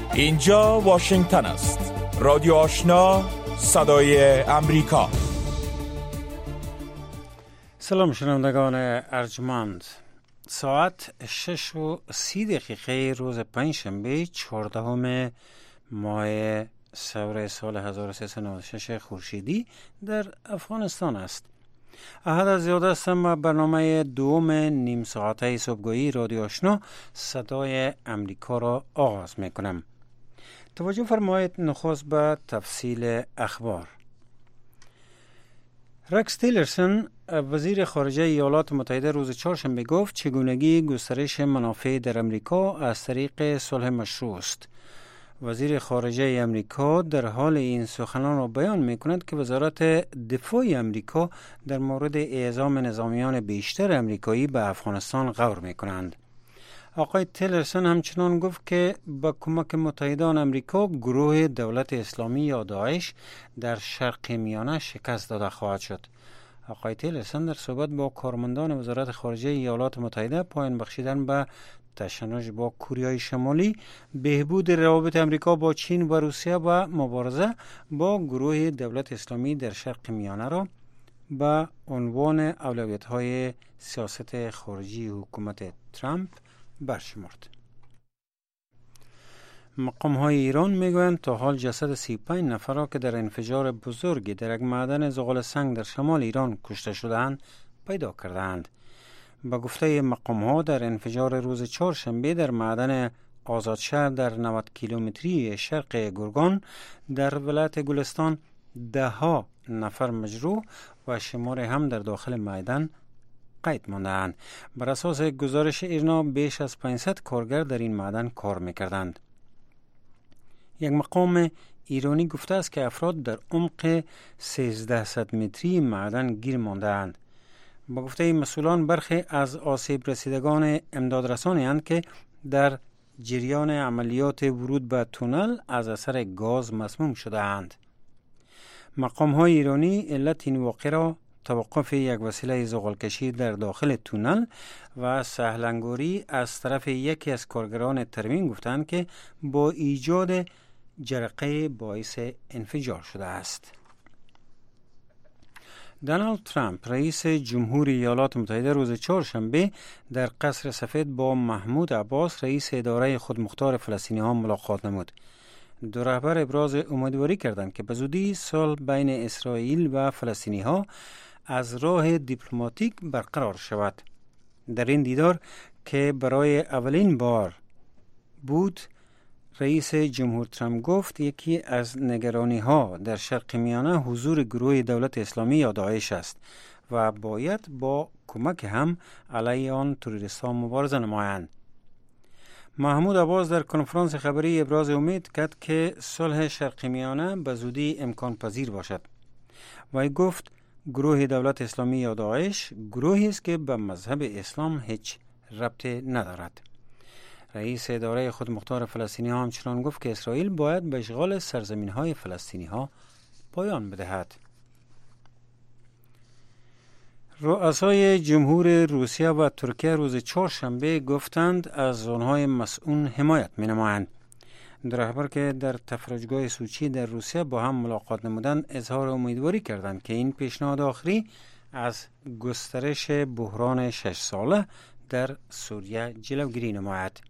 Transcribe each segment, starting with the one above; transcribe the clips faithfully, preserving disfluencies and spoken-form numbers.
اینجا واشنگتن است. رادیو آشنا، صدای امریکا. سلام شنوندگان ارجمند. ساعت شش و سی دقیقه روز پنجشنبه چهاردهم ماه سور سال هزار و سیصد و نود و شش خورشیدی در افغانستان است. احد از زیاده هستم و برنامه دوم نیم ساعته صبحگاهی رادیو آشنا صدای امریکا را آغاز می کنم. توجه فرمایید نخست به تفصیل اخبار. رکس تیلرسون وزیر خارجه ایالات متحده روز چهارشنبه گفت چگونگی گسترش منافع در امریکا از طریق صلح مشروع است. وزیر خارجه امریکا در حال این سخنان را بیان می کند که وزارت دفاع امریکا در مورد اعزام نظامیان بیشتر امریکایی به افغانستان غور می کنند. آقای تیلرسون همچنان گفت که با کمک متحدان امریکا گروه دولت اسلامی یا داعش در شرق میانه شکست داده خواهد شد. آقای تیلرسون در صحبت با کارمندان وزارت خارجه ایالات متحده پایان بخشیدن به تشنج با کره شمالی، بهبود روابط امریکا با چین و روسیه و مبارزه با گروه دولت اسلامی در شرق میانه را به عنوان اولویت‌های سیاست خارجی حکومت ترامپ برشمرد. مقام‌های ایران میگویند تا حال جسد سی و پنج نفر را که در انفجار بزرگی در یک معدن زغال سنگ در شمال ایران کشته شدند پیدا کردند. با گفته مقام‌ها در انفجار روز چهارشنبه در معدن آزادشهر در نود کیلومتری شرق گرگان در ولایت گلستان ده ها نفر مجروح و شمار هم در داخل معدن قید مانده‌اند. بر اساس گزارش ایرنا بیش از پانصد کارگر در این معدن کار می‌کردند. یک مقام ایرانی گفته است که افراد در عمق سیزده متری معدن گیر مانده‌اند. با گفته مسئولان برخی از آسیب رسیدگان امدادرسانی اند که در جریان عملیات ورود به تونل از اثر گاز مسموم شده اند. مقام های ایرانی علت این واقعه را توقف یک وسیله زغالکشی در داخل تونل و سهلنگاری از طرف یکی از کارگران ترمیم گفتند که با ایجاد جرقه باعث انفجار شده است. دونالد ترامپ رئیس جمهوری ایالات متحده روز چهارشنبه در قصر سفید با محمود عباس رئیس اداره خودمختار فلسطینی ها ملاقات نمود. دو رهبر ابراز امیدواری کردند که به زودی صلح بین اسرائیل و فلسطینی ها از راه دیپلماتیک برقرار شود. در این دیدار که برای اولین بار بود، رئیس جمهور ترامپ گفت یکی از نگرانی ها در شرق میانه حضور گروه دولت اسلامی یا داعش است و باید با کمک هم علیه آن تروریستان مبارزه نمایند. محمود عباس در کنفرانس خبری ابراز امید کرد که صلح شرق میانه به زودی امکان پذیر باشد. و گفت گروه دولت اسلامی یا داعش گروهی است که به مذهب اسلام هیچ ربطی ندارد. رئیس اداره خودمختار فلسطینی ها همچنان گفت که اسرائیل باید به اشغال سرزمین های فلسطینی ها پایان بدهد. رؤسای جمهور روسیه و ترکیه روز چهارشنبه گفتند از آنهای مسئول حمایت می نمایند. دو رهبر که در تفرجگاه سوچی در روسیه با هم ملاقات نمودند اظهار امیدواری کردند که این پیشنهاد آخری از گسترش بحران شش ساله در سوریه جلوگیری نماید.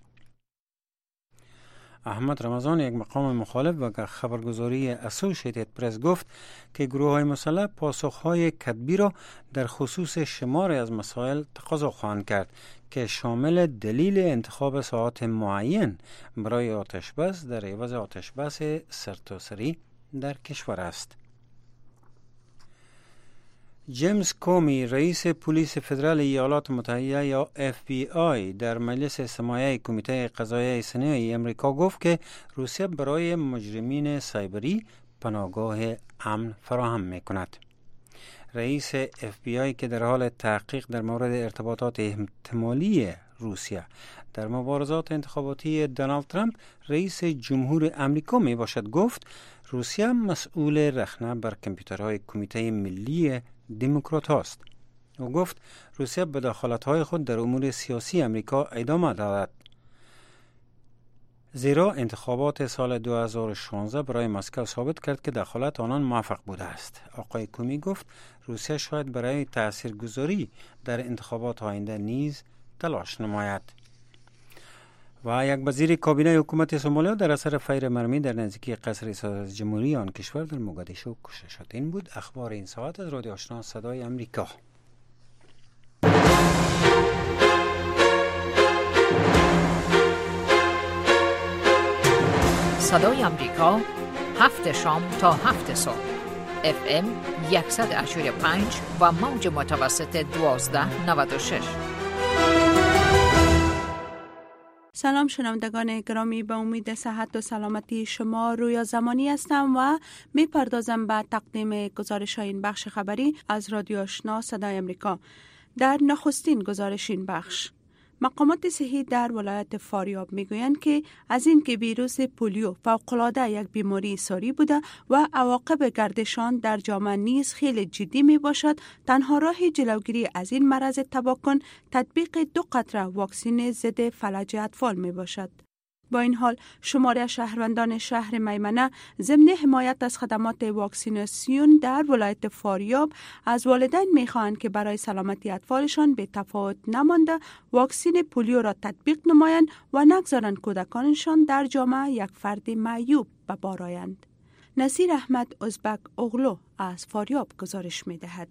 احمد رمضان یک مقام مخالف و خبرگزاری اسوشیتد پرس گفت که گروه های مسلح پاسخ های کتبی را در خصوص شمار از مسائل تقاضا خواهند کرد که شامل دلیل انتخاب ساعات معین برای آتش بس در عوض آتش بس سرتاسری در کشور است. جیمز کومی رئیس پلیس فدرال ایالات متحده یا اف بی آی در مجلس سماعی کمیته قضایی سنی امریکا گفت که روسیه برای مجرمین سایبری پناهگاه امن فراهم می کند. رئیس اف بی آی که در حال تحقیق در مورد ارتباطات احتمالی روسیه در مبارزات انتخاباتی دونالد ترامپ رئیس جمهور امریکا می باشد گفت روسیه مسئول رخنه بر کامپیوترهای کمیته ملی دموکرات هاست. او گفت روسیه به دخالت‌های خود در امور سیاسی امریکا ادامه دارد. زیرا انتخابات سال دو هزار و شانزده برای مسکو ثابت کرد که دخالت آنان موفق بوده است. آقای کومی گفت روسیه شاید برای تاثیرگذاری در انتخابات آینده نیز تلاش نماید. و یک وزیر کابینه حکومت سومالیا در اثر فیر مرمی در نزدیکی قصر صدر جمهوری آن کشور در موگادیشو کشته شد. این بود اخبار این ساعت از رادیو آشنا صدای امریکا. صدای امریکا، هفت شام تا هفت صبح، اف ام صد و هشتاد و پنج و موج متوسط دوازده نود و شش. سلام شنوندگان گرامی، به امید صحت و سلامتی شما رویا زمانی هستم و می پردازم به تقدیم گزارش این بخش خبری از رادیو آشنا صدای امریکا. در نخستین گزارش این بخش، مقامات صحی در ولایت فاریاب میگویند که از این که ویروس پولیو فوق‌العاده یک بیماری ساری بوده و عواقب گردشان در جامعه نیز خیلی جدی می باشد، تنها راه جلوگیری از این مرض تباکن تطبیق دو قطره واکسن ضد فلج اطفال می باشد. با این حال شماره شهروندان شهر میمنه ضمن حمایت از خدمات واکسیناسیون در ولایت فاریاب از والدین میخواهند که برای سلامتی اطفالشان به تفاوت نمانده واکسن پولیو را تطبیق نمایند و نگذارند کودکانشان در جامعه یک فرد معیوب به بار آیند. نصیر احمد ازبک اغلو از فاریاب گزارش میدهد.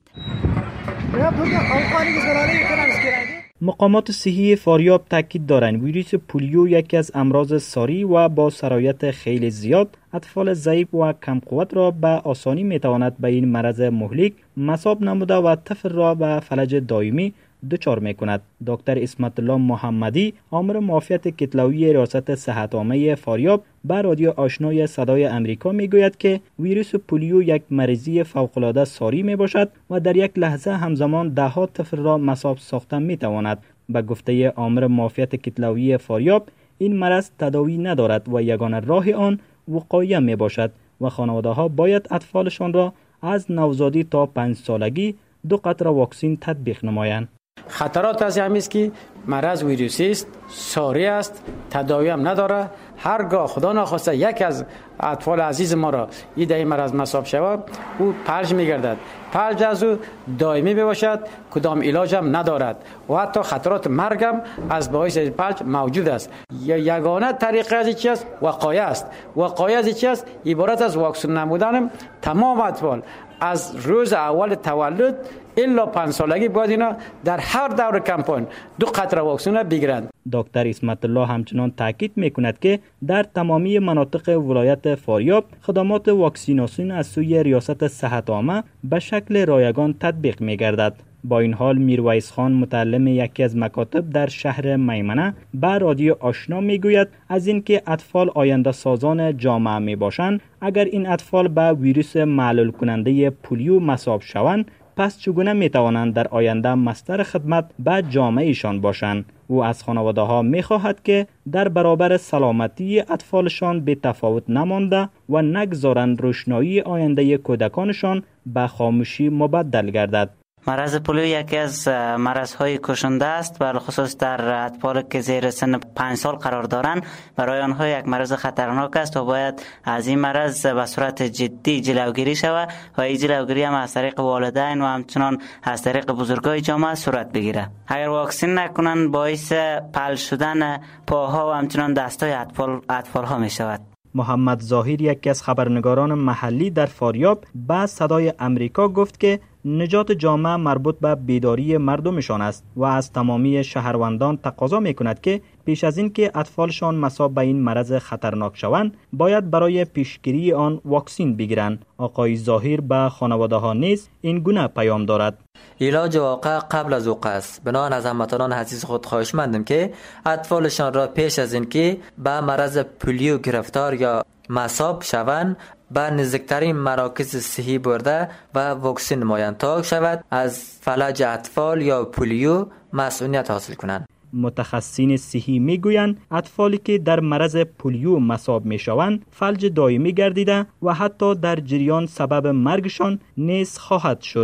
مقامات صحی فاریاب تاکید دارند ویروس پولیو یکی از امراض ساری و با سرایت خیلی زیاد اطفال ضعیف و کم قوت را به آسانی میتواند به این مرض مهلک مصاب نموده و طفل را به فلج دائمی دچار میکند. دکتر اسمت الله محمدی، آمر معافیت کتلوی ریاست صحت عامه فاریاب، به رادیو آشنای صدای امریکا میگوید که ویروس پولیو یک مریضی فوق‌العاده ساری میباشد و در یک لحظه همزمان ده ها طفل را مصاب ساخته میتواند. به گفته آمر معافیت کتلوی فاریاب، این مرض تداوی ندارد و یگانه راه آن وقایه میباشد و خانواده ها باید اطفالشان را از نوزادی تا پنج سالگی دو قطره واکسن تطبیق نمایند. خطرات از همین است که مرض ویروسی است، ساری است، تداوی هم نداره. هرگاه خدا نخواسته یک از اطفال عزیز ما را این این مرض مصاب شود، او فلج میگردد. فلج از او دائمی باشد، کدام علاج هم ندارد و حتی خطرات مرگ هم از باعث فلج موجود است. یگانه طریقه از چی است؟ وقایه است. وقایه از چی است؟ عبارت از واکسن نمودن تمام اطفال از روز اول تولد الا پنج سالگی باید اینا در هر دور کمپاین دو قطره واکسن بگیرند. دکتر اسمت الله همچنان تاکید میکند که در تمامی مناطق ولایت فاریاب خدمات واکسیناسیون از سوی ریاست صحت عامه به شکل رایگان تطبیق میگردد. با این حال میرویس خان، متعلم یکی از مکاتب در شهر میمنه، به رادیو آشنا میگوید از اینکه اطفال آینده سازان جامعه می باشند، اگر این اطفال به ویروس معلول کننده پولیو مصاب شوند، پس چگونه می توانند در آینده مصدر خدمت به جامعهشان باشند؟ او از خانواده ها می خواهد که در برابر سلامتی اطفالشان به تفاوت نمانده و نگذارند روشنایی آینده کودکانشان به خاموشی مبدل گردد. مرض پولیو یکی از مرض‌های کشنده است، بر خصوص در اطفال که زیر سن پنج سال قرار دارند. برای آنها یک مرض خطرناک است و باید از این مرض به صورت جدی جلوگیری شود و این جلوگیری هم از طریق والدین و همچنان از طریق بزرگای جامعه صورت بگیرد. اگر واکسن نکنند باعث فلج شدن پاها و همچنان دستای اطفال اطفال‌ها می شود. محمد ظاهر، یکی از خبرنگاران محلی در فاریاب، به صدای امریکا گفت که نجات جامعه مربوط به بیداری مردمشان است و از تمامی شهروندان تقاضا می‌کند که پیش از این که اطفالشان مصاب به این مرض خطرناک شوند، باید برای پیشگیری آن واکسن بگیرند. آقای ظاهر به خانواده ها نیز این گونه پیام دارد: علاج واقع قبل از وقوع است. بنابراین از هموطنان عزیز خود خواهش مندم که اطفالشان را پیش از این که به مرض پولیو گرفتار یا مصاب شوند به نزدیکترین مراکز صحی برده و واکسن نمایند تا شود از فلج اطفال یا پولیو مسئولیت حاصل کنند. متخصصین صحی میگویند اطفالی که در مرض پولیو مصاب میشوند فلج دائمی گردیده و حتی در جریان سبب مرگشان نیز خواهد شد.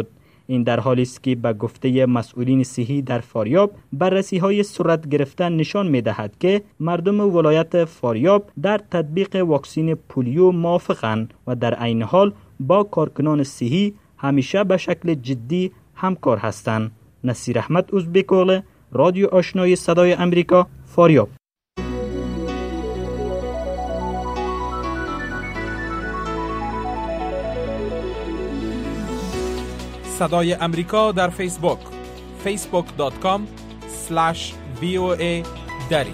این در حالی است که به گفته مسئولین صحی در فاریاب بررسی‌های صورت گرفته نشان می‌دهد که مردم ولایت فاریاب در تطبیق واکسن پولیو موافقند و در عین حال با کارکنان صحی همیشه به شکل جدی همکار هستند. نصیر احمد ازبک‌اوغلو، رادیو آشنای صدای امریکا، فاریاب. صدای امریکا در فیسبوک فیسبوک دات کام اسلش وی او ای دری.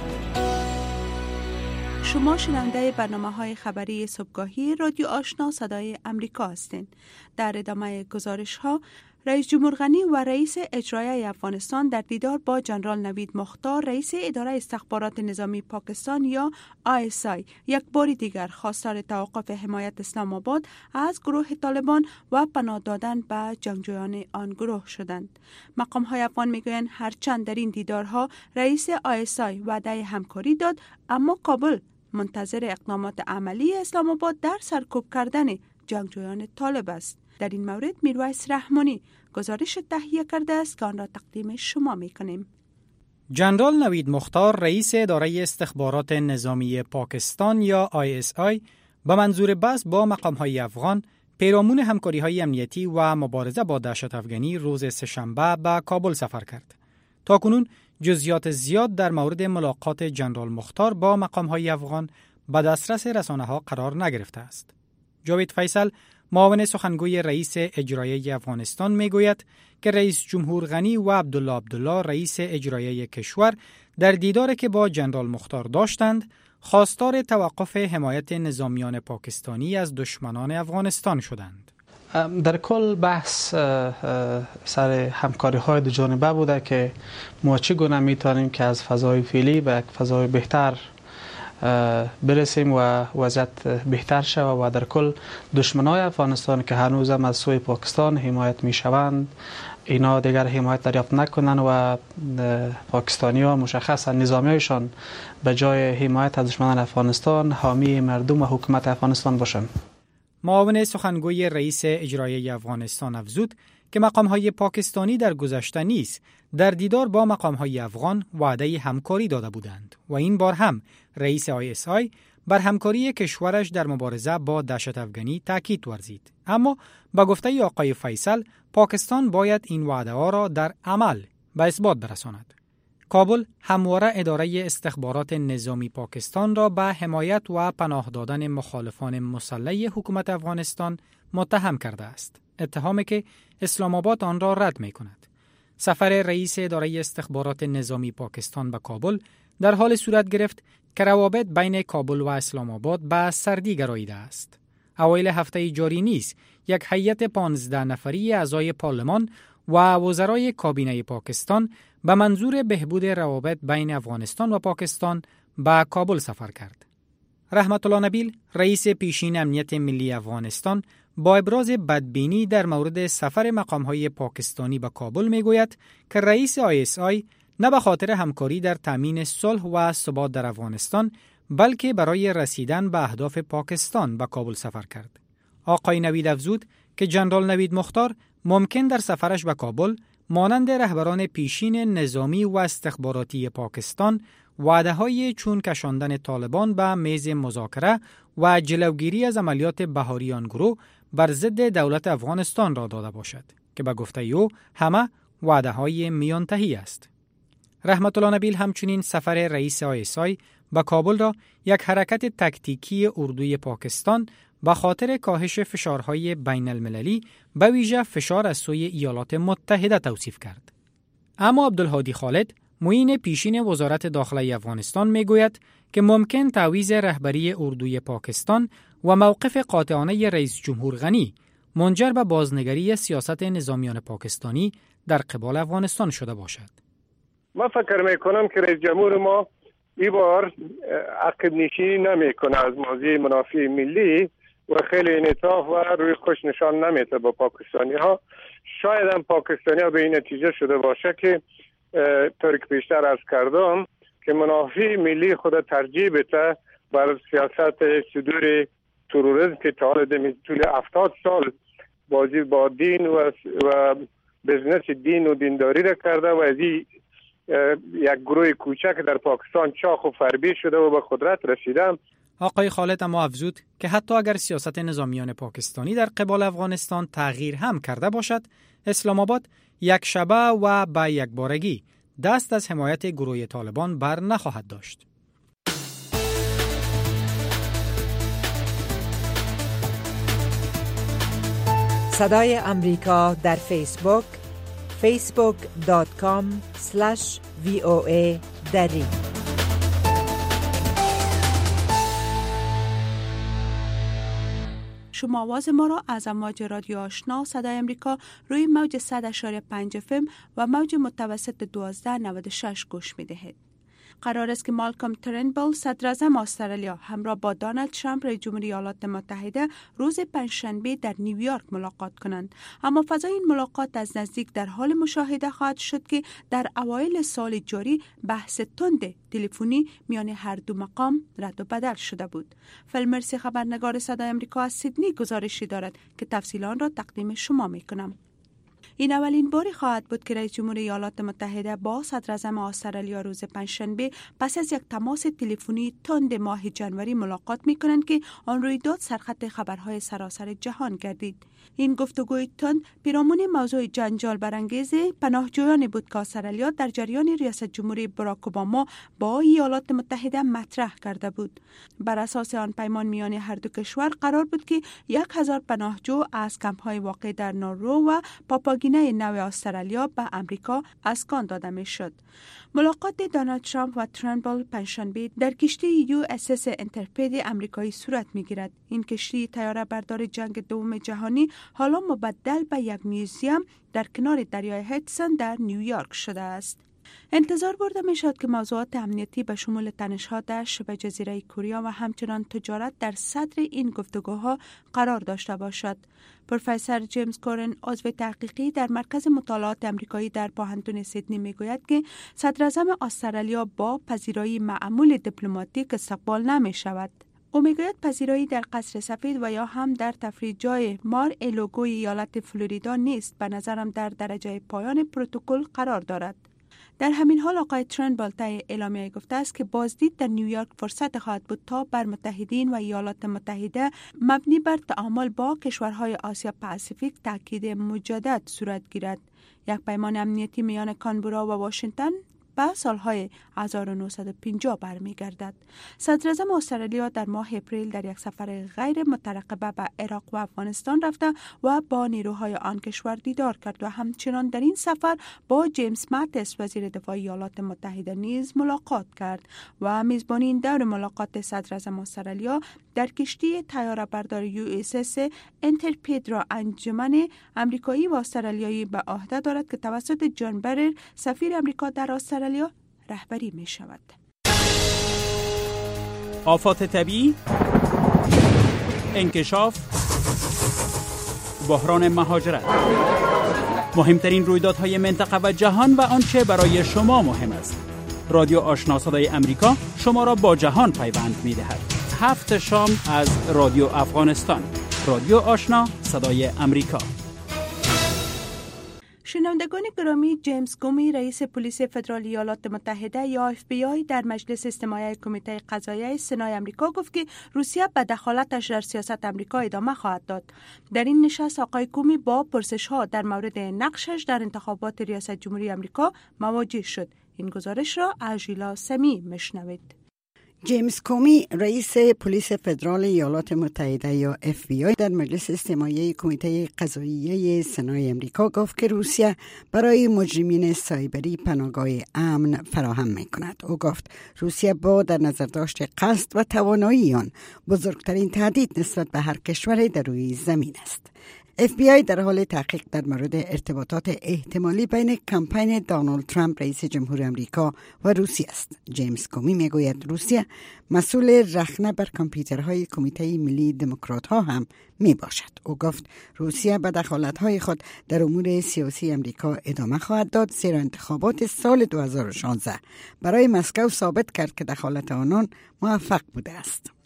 شما شنونده برنامه‌های خبری صبحگاهی رادیو آشنا صدای امریکا هستین. در ادامه گزارش‌ها، رئیس جمهور غنی و رئیس اجرایی افغانستان در دیدار با جنرال نوید مختار رئیس اداره استخبارات نظامی پاکستان یا آی اس آی یک بار دیگر خواستار توقف حمایت اسلام آباد از گروه طالبان و پناه دادن به جنگجویان آن گروه شدند. مقام‌های افغان میگویند هرچند در این دیدارها رئیس آی اس آی وعده همکاری داد، اما کابل منتظر اقدامات عملی اسلام آباد در سرکوب کردن جنگجویان طالب است. در این مورد میرویس رحمانی گزارش تهیه کرده است که آن را تقدیم شما میکنیم. جنرال نوید مختار رئیس اداره استخبارات نظامی پاکستان یا آی اس آی به منظور بحث با مقام‌های افغان پیرامون همکاری‌های امنیتی و مبارزه با دهشت افغانی روز سه‌شنبه به کابل سفر کرد. تاکنون جزئیات زیاد در مورد ملاقات جنرال مختار با مقام‌های افغان به دسترس رسانه‌ها قرار نگرفته است. جاوید فیصل معاون سخنگوی رئیس اجرایی افغانستان میگوید که رئیس جمهور غنی و عبدالله عبدالله رئیس اجرایی کشور در دیداری که با جنرال مختار داشتند خواستار توقف حمایت نظامیان پاکستانی از دشمنان افغانستان شدند. در کل بحث سر همکاری های دو جانبه بوده که ما چگونه میتونیم که از فضای فعلی به یک فضای بهتر برسیم و وضعیت بهتر شود و در کل دشمنای افغانستان که هنوز هم از سوی پاکستان حمایت میشوند اینا دیگر حمایت دریافت نکنند و پاکستانی ها مشخصا نظامیایشان به جای حمایت از دشمنان افغانستان حامی مردم و حکومت افغانستان باشند. معاون سخنگوی رئیس اجرایی افغانستان افزود که مقام‌های پاکستانی در گذشته نیز در دیدار با مقام‌های افغان وعده همکاری داده بودند و این بار هم رئیس آی اس آی بر همکاری کشورش در مبارزه با دهشت افغانی تاکید ورزید. اما با گفته آقای فیصل پاکستان باید این وعده‌ها را در عمل به اثبات برساند. کابل همواره اداره استخبارات نظامی پاکستان را به حمایت و پناه دادن مخالفان مسلح حکومت افغانستان متهم کرده است. اتهامی که اسلام آباد آن را رد می کند. سفر رئیس اداره استخبارات نظامی پاکستان به کابل در حال صورت گرفت که روابط بین کابل و اسلام آباد به سردی گراییده است. اوایل هفته جاری نیز یک هیئت پانزده نفری اعضای پارلمان و وزرای کابینه پاکستان به منظور بهبود روابط بین افغانستان و پاکستان به کابل سفر کرد. رحمت الله نبیل رئیس پیشین امنیت ملی افغانستان با ابراز بدبینی در مورد سفر مقام‌های پاکستانی به کابل میگوید که رئیس آی اس آی نه به خاطر همکاری در تامین صلح و ثبات در افغانستان بلکه برای رسیدن به اهداف پاکستان به کابل سفر کرد. آقای نوید افزود که جنرال نوید مختار ممکن در سفرش به کابل مانند رهبران پیشین نظامی و استخباراتی پاکستان وعده‌های چون کشاندن طالبان به میز مذاکره و جلوگیری از عملیات بهاری آن گروه بر ضد دولت افغانستان را داده باشد که به گفته او همه وعده‌های میانتهی است. رحمت الله نبیل همچنین سفر رئیس آی اس آی به کابل را یک حرکت تکتیکی اردوی پاکستان به خاطر کاهش فشارهای بین المللی به ویژه فشار از سوی ایالات متحده توصیف کرد. اما عبدالهادی خالد معین پیشین وزارت داخلی افغانستان میگوید که ممکن تعویض رهبری اردوی پاکستان و موقف قاطعانه رئیس جمهور غنی منجر به بازنگری سیاست نظامیان پاکستانی در قبال افغانستان شده باشد. من فکر میکنم که رئیس جمهور ما این بار عقب نشینی نمیکنه از موضوع منافع ملی و خیلی انعطاف و روی خوش نشان نمیده با پاکستانی ها. شاید هم پاکستانی ها به این نتیجه شده باشه که طوری که بیشتر عرض کردم که منافع ملی خود ترجیح بده بر سیاست صدور تروریسم که تا حال طول هفتاد سال بازی با دین و و بزنس دین و دینداری را کرده و از این یک گروه کوچک در پاکستان چاق و فربی شده و به قدرت رسیدن. آقای خالد اما افزود که حتی اگر سیاست نظامیان پاکستانی در قبال افغانستان تغییر هم کرده باشد، اسلام آباد یک شبه و با یک بارگی دست از حمایت گروه طالبان بر نخواهد داشت. صدای امریکا در فیسبوک فیسبوک دات کام اسلش وی او ای دری. شما آواز ما را از امواج رادیو آشنا صدای امریکا روی موج صد و پنج اف ام و موج متوسط دوازده نود و شش گوش می دهید. قرار است که مالکوم ترنبل صدر اعظم استرالیا همراه با دونالد ترامپ رئیس جمهوری ایالات متحده روز پنجشنبه در نیویورک ملاقات کنند، اما فضای این ملاقات از نزدیک در حال مشاهده خواهد شد که در اوایل سال جاری بحث تند تلفنی میان هر دو مقام رد و بدل شده بود. فلمرسی خبرنگار صدای امریکا از سیدنی گزارشی دارد که تفصیلان را تقدیم شما میکنم. این اولین باری خواهد بود که رئیس جمهوری ایالات متحده با صدر اعظم استرالیا روز پنجشنبه پس از یک تماس تلفنی تند ماه جنوری ملاقات می‌کنند که آن رویداد سرخط خبرهای سراسر جهان گردید. این گفتگوی تند پیرامون موضوع جنجال برانگیز پناهجویان بود که استرالیا در جریان ریاست جمهوری باراک اوباما با ایالات متحده مطرح کرده بود. بر اساس آن پیمان میان هر دو کشور قرار بود که یک هزار پناهجو از کمپ‌های واقع در نارو و پاپاگینه نو استرالیا به امریکا اسکان داده میشد. ملاقات دونالد ترامپ و ترنبل پنجشنبه در کشتی یو اس اس انترپید امریکایی صورت میگیرد. این کشتی تیاره بردار جنگ دوم جهانی حالا مبدل به یک میوزیم در کنار دریای هدسون در نیویورک شده است. انتظار برده می شد که موضوعات امنیتی به شمول تنش‌ها در شبه جزیره کوریا و همچنان تجارت در صدر این گفتگوها قرار داشته باشد. پروفسور جیمز کورن عضو تحقیقی در مرکز مطالعات امریکایی در پوهنتون سیدنی می گوید که صدر اعظم استرالیا با پذیرایی معمول دیپلماتیک استقبال نمی شود. او میگوید پذیرایی در قصر سفید و یا هم در تفریح جای مار الوگوی ایالت فلوریدا نیست. به نظرم در درجه پایان پروتکل قرار دارد. در همین حال آقای ترنبل طی اعلامیه گفته است که بازدید در نیویورک فرصت خواهد بود تا بر متحدین و ایالات متحده مبنی بر تعامل با کشورهای آسیا پاسیفیک تاکید مجدد صورت گیرد. یک پیمان امنیتی میان کانبرا و واشنگتن به سالهای هزار و نهصد و پنجاه برمیگردد. صدر اعظم استرالیا در ماه اپریل در یک سفر غیر مترقبه به عراق و افغانستان رفته و با نیروهای آن کشور دیدار کرد و همچنان در این سفر با جیمز ماتیس وزیر دفاع ایالات متحده نیز ملاقات کرد و میزبانی این دور ملاقات صدر اعظم استرالیا در کشتی طیاره بردار یو اس اس انترپید را انجمن امریکایی و استرالیایی به عهده دارد که توسط جان برر سفیر امریکا در استرالیا رهبری می شود. آفات طبیعی، انکشاف، بحران مهاجرت، مهمترین رویدادهای منطقه و جهان و آنچه برای شما مهم است. رادیو آشنا صدای امریکا شما را با جهان پیوند می دهد. هفت شام از رادیو افغانستان. رادیو آشنا صدای امریکا. شنوندگان گرامی، جیمز کومی رئیس پلیس فدرال ایالات متحده یا اف بی آی در مجلس استماعی کمیته قضاییه سنای امریکا گفت که روسیه به دخالتش در سیاست امریکا ادامه خواهد داد. در این نشست آقای کومی با پرسش‌ها در مورد نقشش در انتخابات ریاست جمهوری امریکا مواجه شد. این گزارش را آژیلا سمی مشنوید. جیمز کومی رئیس پلیس فدرال ایالات متحده یا اف بی آی در مجلس استماعی کمیته قضاییه سنای امریکا گفت که روسیه برای مجرمین سایبری پناهگاه امن فراهم می‌کند. او گفت روسیه با در نظر داشت قصد و توانایی آن بزرگترین تهدید نسبت به هر کشور در روی زمین است. اف بی آی در حال تحقیق در مورد ارتباطات احتمالی بین کمپین دونالد ترامپ رئیس جمهور امریکا و روسیه است. جیمز کومی میگوید روسیه مسئول رخنه بر کامپیوترهای کمیته ملی دموکرات ها هم می باشد. او گفت روسیه به دخالت‌های خود در امور سیاسی امریکا ادامه خواهد داد، زیرا انتخابات سال دو هزار و شانزده برای مسکو ثابت کرد که دخالت آنان موفق بوده است.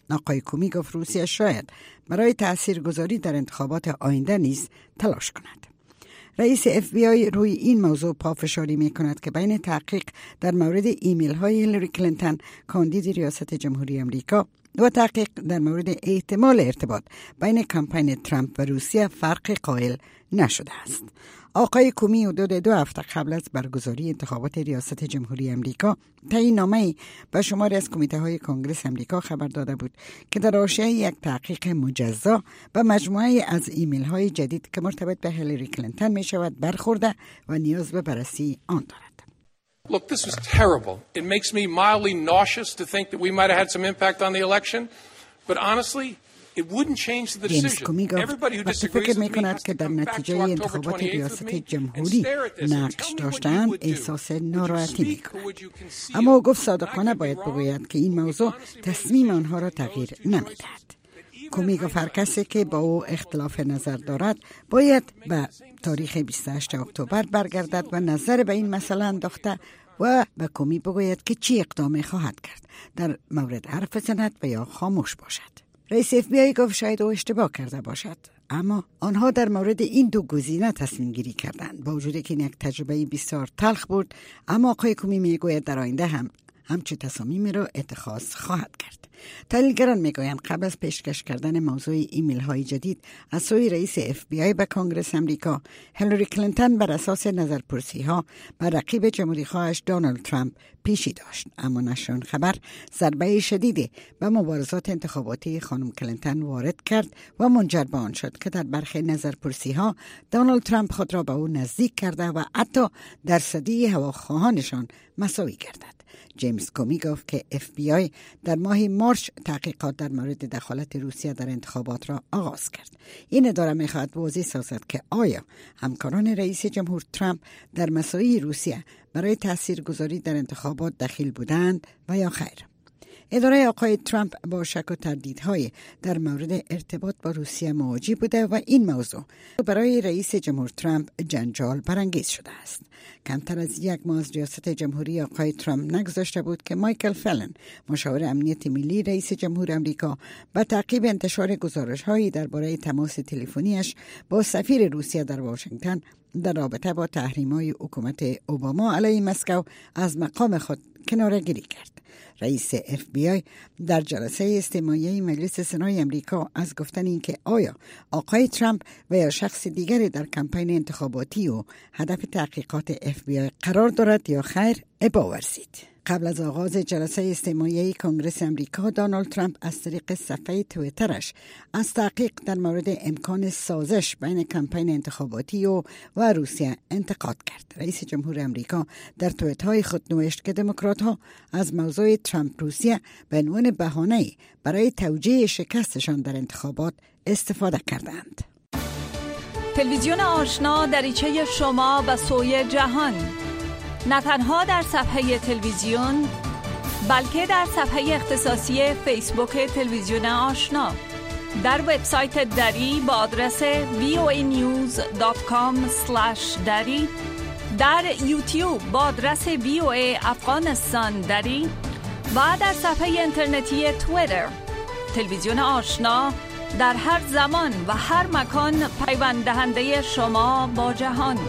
آقای کومی گفت روسیه شاید برای تاثیرگذاری در انتخابات آینده نیز تلاش کند. رئیس اف بی آی روی این موضوع پافشاری می کند که بین تحقیق در مورد ایمیل های هیلاری کلینتون کاندید ریاست جمهوری امریکا و تحقیق در مورد احتمال ارتباط بین کمپین ترامپ و روسیه فرق قائل نشده است. آقای کومی حدود دو هفته قبل از برگزاری انتخابات ریاست جمهوری امریکا تعیین نامه‌ای به شماری از کمیته های کنگره امریکا خبر داده بود که در حاشیه یک تحقیق مجزا به مجموعه از ایمیل های جدید که مرتبط به هیلاری کلینتون می شود برخورده و نیاز به بررسی آن دارد. Look, this is terrible. It makes me mildly nauseous to think that we might have had some impact on the election, but honestly it wouldn't change the decision. Everybody who disagrees with me has to come back to October twenty-eighth with me and stare at this and tell me what you would do. Would you speak or would you conceal? اما گفت صادقانه باید بگوید که این موضوع تصمیم آنها را تغییر نمی‌دهد. کومی گفت هر کسی که با او اختلاف نظر دارد باید به تاریخ بیست و هشتم اکتبر برگردد و نظر به این مسئله انداخته و به کومی بگوید که چی اقدامی خواهد کرد، در مورد حرف زند و یا خاموش باشد. رئیس اف بی آی گفت شاید او اشتباه کرده باشد، اما آنها در مورد این دو گزینه تصمیم گیری کردند. با وجود که این یک تجربه بسیار تلخ بود، اما آقای کومی میگوید در آینده هم همچون تصامیمی را اتخاذ خواهد کرد. تحلیلگران میگویند قبل از پیشکش کردن موضوع ایمیل های جدید از سوی رئیس اف بی آی به کنگره امریکا، هیلاری کلینتون بر اساس نظرپرسی ها بر رقیب جمهوری خواهش دونالد ترامپ پیشی داشت، اما نشر خبر ضربه شدیدی به مبارزات انتخاباتی خانم کلینتون وارد کرد و منجر به آن شد که در برخی نظرپرسی ها دونالد ترامپ خود را به او نزدیک کرده و حتی درصدی هواخواهانشان مساوی گردد. جیمز کومی گفت که اف بی آی در ماه مارچ تحقیقات در مورد دخالت روسیه در انتخابات را آغاز کرد. این اداره می‌خواهد واضح سازد که آیا همکاران رئیس جمهور ترامپ در مساعی روسیه برای تاثیرگذاری در انتخابات دخیل بودند و یا خیر. اداره آقای ترامپ با شک و تردیدهای در مورد ارتباط با روسیه مواجه بوده و این موضوع برای رئیس جمهور ترامپ جنجال برانگیز شده است. کمتر از یک ماه از ریاست جمهوری آقای ترامپ نگذشته بود که مایکل فلن، مشاور امنیت ملی رئیس جمهور آمریکا، به تعقیب انتشار گزارش‌هایی درباره تماس تلفنیش با سفیر روسیه در واشنگتن در رابطه با تحریم‌های حکومت اوباما علیه مسکو از مقام خود کناره‌گیری کرد. رئیس اف بی آی در جلسه استماعی مجلس سنای امریکا از گفتن اینکه آیا آقای ترامپ و یا شخص دیگری در کمپین انتخاباتی و هدف تحقیقات اف بی آی قرار دارد یا خیر ابا ورزید. قبل از آغاز جلسه استماعی کنگره امریکا، دونالد ترامپ از طریق صفحه توییترش از تحقیق در مورد امکان سازش بین کمپین انتخاباتی و, و روسیه انتقاد کرد. رئیس جمهور امریکا در توییت‌های خود نوشت که دموکرات‌ها از موضوع ترامپ روسیه به عنوان بهانه‌ای برای توجیه شکستشان در انتخابات استفاده کردند. تلویزیون آشنا دریچه شما به سوی جهان، نه تنها در صفحه تلویزیون بلکه در صفحه اختصاصی فیسبوک تلویزیون آشنا، در وبسایت دری با آدرس وی او ای نیوز دات کام اسلش دری، در یوتیوب با آدرس وی او ای افغانستان دری و در صفحه اینترنتی توییتر. تلویزیون آشنا در هر زمان و هر مکان پیوند دهنده شما با جهان.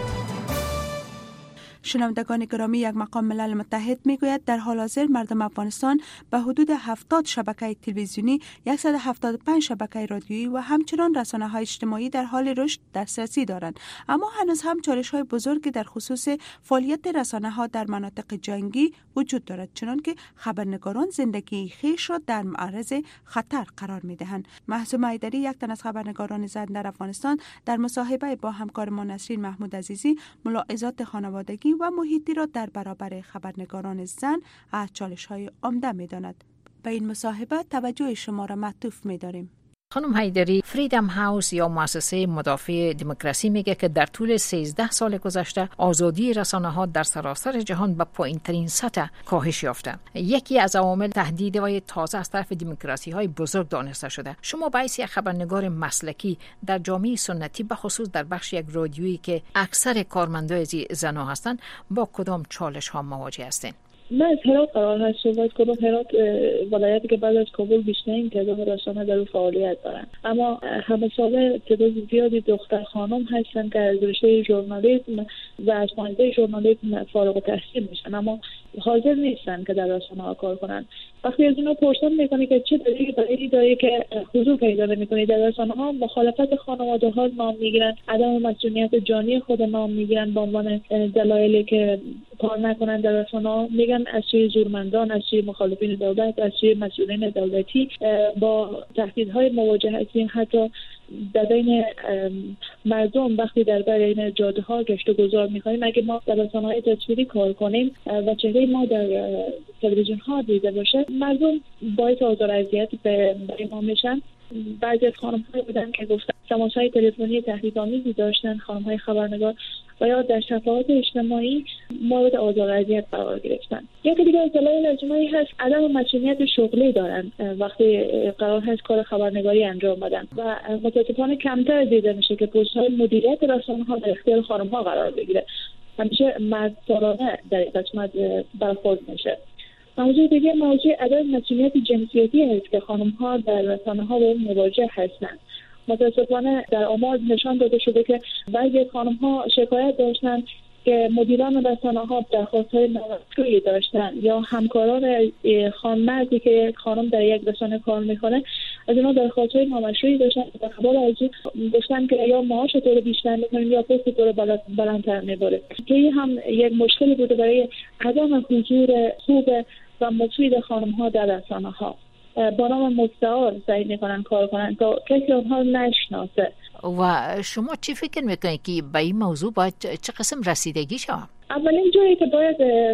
شنوندگان گرامی، یک مقام ملل متحد میگوید در حال حاضر مردم افغانستان به حدود هفتاد شبکه تلویزیونی، صد و هفتاد و پنج شبکه رادیویی و همچنان رسانه‌های اجتماعی در حال رشد دسترسی دارند، اما هنوز هم چالش‌های بزرگی در خصوص فعالیت رسانه‌ها در مناطق جنگی وجود دارد، چنانکه خبرنگاران زندگی خویش را در معرض خطر قرار می‌دهند. محسوم حیدری، یک تن از خبرنگاران زن در افغانستان، در مصاحبه با همکار ما نسرین محمود عزیزی ملاحظات خانوادگی و محیطی را در برابر خبرنگاران زن از چالش‌های عمده می‌داند. به این مصاحبه توجه شما را معطوف می‌داریم. خانم حیدری، فریدم هاوس یا مؤسسه مدافع دموکراسی میگه که در طول سیزده سال گذشته آزادی رسانه‌ها در سراسر جهان به پایین‌ترین سطح کاهش یافته. یکی از عوامل تهدیدهای تازه از طرف دموکراسی‌های بزرگ دانسته شده. شما به حیث یک خبرنگار مسلکی در جامعه سنتی، به خصوص در بخش یک رادیویی که اکثر کارمندای زن‌ها هستند، با کدام چالش‌ها مواجه هستین؟ من از هرات قرار هست صحبت کنم. هرات ولایتی که بعد از کابل بیشترین تعداد رسانه در فعالیت دارن، اما همه ساله تعداد زیادی دختر خانم هستن که از رشته ژورنالیسم و از خواننده ژورنالیسم فارغ التحصیل میشن، اما حاضر نیستن که در رسانه ها کار کنن. وقتی از اونا پرسان میکنی که چه دلیلی برای داره که حضور پیدا نمیکنی در رسانه ها، مخالفت خانواده ها نام میگیرن، عدم مسئولیت جانی خود نام میگیرن به عنوان دلایلی که کار نکنن در رسانه ها. میگن از سوی زورمندان، از سوی مخالفین دولت، از سوی مسئولین دولتی با تهدیدهای مواجه هستیم. حتی در بین مردم وقتی در بین جاده ها گشت و گذار میکنیم، اگه ما در رسانه‌های تصویری کار کنیم و چهره ما در تلویزیون ها دیده باشه، مردم باعث آزار و اذیت برای ما میشن. بعضی از خانم‌ها بودن که گفتن تماس‌های تلفنی تهدیدآمیزی داشتن، خانم‌های خبرنگار، و یا در شبکه‌های اجتماعی مورد آزار و اذیت قرار گرفتن. یکی دیگه از دلایل اجتماعی هست عدم مسئولیت شغلی دارن وقتی قرار هست کار خبرنگاری انجام بدن و متاسفانه کمتر دیده میشه که پست‌های مدیریت رسانه‌ها در اختیار خانم‌ها قرار بگیره. همیشه مردسالانه در این قسمت برخورد میشه. موضوع دیگه موضوع عدم مسئولیت جنسیتی هست که خانم‌ها در رسانه‌ها با اون مواجه هستند. متاسفانه در آمار نشان داده شده که بعضی خانم‌ها شکایت داشتن که مدیران رسانه‌ها درخواست‌های نامشروعی داشتن یا همکاران خانمردی که خانم در یک رسانه کار میکنه از اونها درخواست‌های نامشروعی داشتن، در قبال از اون گفتن که یا معاش تو رو بیشتر می‌کنیم یا پست تو رو بلندتر می‌بره، که این هم یک مشکلی بوده برای عدم حضور خوب و مفید خانم‌ها در رسانه‌ها. با نام مستعار سعی میکنن کار کنن تا کسی اونها نشناسه. و شما چی فکر میکنید که به این موضوع باید چه قسم رسیدگی شد؟ اولین جایی که باید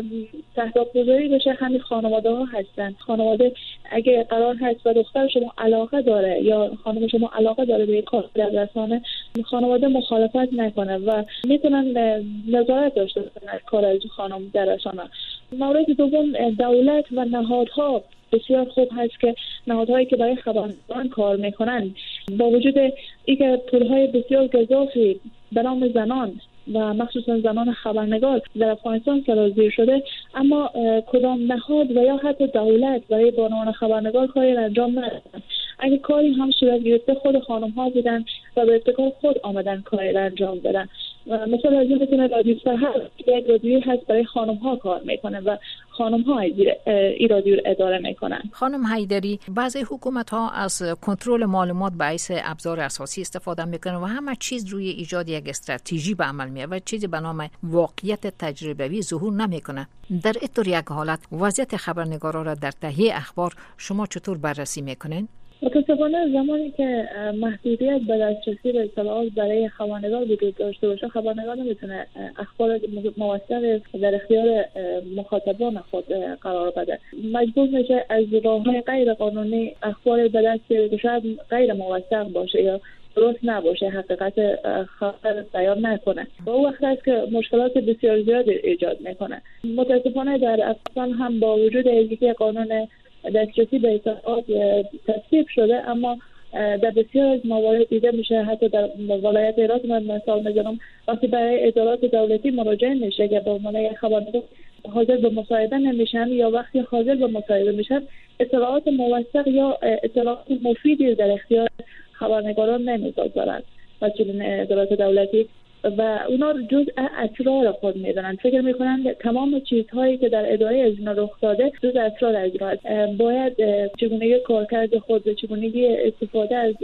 تحقیق گذاری بشه همین خانواده ها هستن. خانواده اگه قرار هست و دختر شما علاقه داره یا خانم شما علاقه داره به کار در رسانه، خانواده مخالفت نکنه و میتونن نظارت داشته باشن از کار از خانم در رسانه. مورد دوم، دولت و نهادها بسیار خوب هست که نهادهایی که برای خبرنگاران کار میکنن با وجود اینکه پولهای بسیار گزافی به نام زنان و مخصوصا زنان خبرنگار در افغانستان سرازیر شده، اما کدام نهاد و یا حتی دولت برای بانوان خبرنگار کاری انجام ندادن. اگه کاری هم صورت گرفته خود خانم ها بودن و به ابتکار خود آمدن کاری انجام بدن. مثلا از این بتونه رادیو سحر یک رادیویی هست برای خانم ها کار میکنه و خانم ها این رادیو رو اداره میکنن. خانم حیدری، بعضی حکومت ها از کنترل معلومات باعث ابزار اساسی استفاده میکنن و همه چیز روی ایجاد یک استراتژی به عمل میاد و چیزی به نام واقعیت تجربوی ظهور نمیکنه. در اینطور یک حالت وضعیت خبرنگارا را در تهیه اخبار شما چطور بررسی میکنین؟ متاسفانه زمانی که محدودیت به دسترسی به اطلاعات برای خبرنگار وجود داشته باشه، خبرنگار نمیتونه اخبار موثق در اختیار مخاطبان خود قرار بده. مجبور میشه از راه‌های غیر قانونی اخبار به دست بیاره که شاید غیر موثق باشه یا درست نباشه، حقیقت خبر بیان نکنه و اون وقت است که مشکلات بسیار زیاد ایجاد میکنه. متاسفانه در افغانستان هم با وجود اینکه قانون دسترسی به اطلاعات تصویب شده، اما در بسیار از موارد دیده میشه، حتی در ولایت هرات من مثال میزنم، وقتی برای اطلاعات دولتی مراجعه میشه که به عنوان یک خبرنگار حاضر به مصاحبه نمیشن یا وقتی حاضر به مصاحبه میشن اطلاعات موثق یا اطلاعات مفیدی در اختیار خبرنگاران نمیذارن مسئولین ادارات دولتی و اونا جزء اسرار خود میدونن. فکر میکنن تمام چیزهایی که در اداره از اینا رخ داده جزء اسرار از اینا هست. باید چگونگی کارکرد خود، چگونگی استفاده از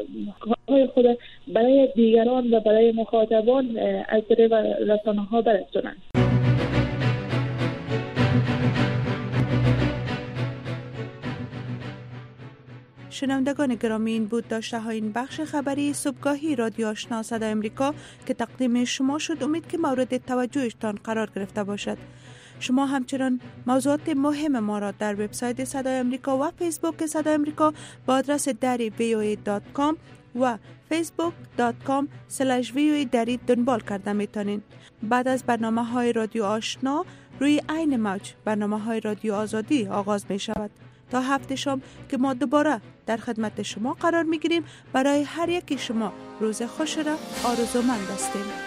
کارهای خود برای دیگران و برای مخاطبان از طریق رسانه‌ها برسونن. شنوندگان گرامی، این بود داشته های این بخش خبری صبحگاهی رادیو آشنا صدای امریکا که تقدیم شما شد. امید که مورد توجهتان قرار گرفته باشد. شما همچنان موضوعات مهم ما را در وبسایت صدای امریکا و فیسبوک صدای امریکا با آدرس دری وی او ای دات کام و فیسبوک دات کام اسلش وی او ای دری دنبال کرده میتونین. بعد از برنامه های رادیو آشنا روی عین موج برنامه های رادیو آزادی آغاز می شود. تا هفته شام که ما دوباره در خدمت شما قرار می گیریم. برای هر یکی شما روز خوش را آرزومند هستیم.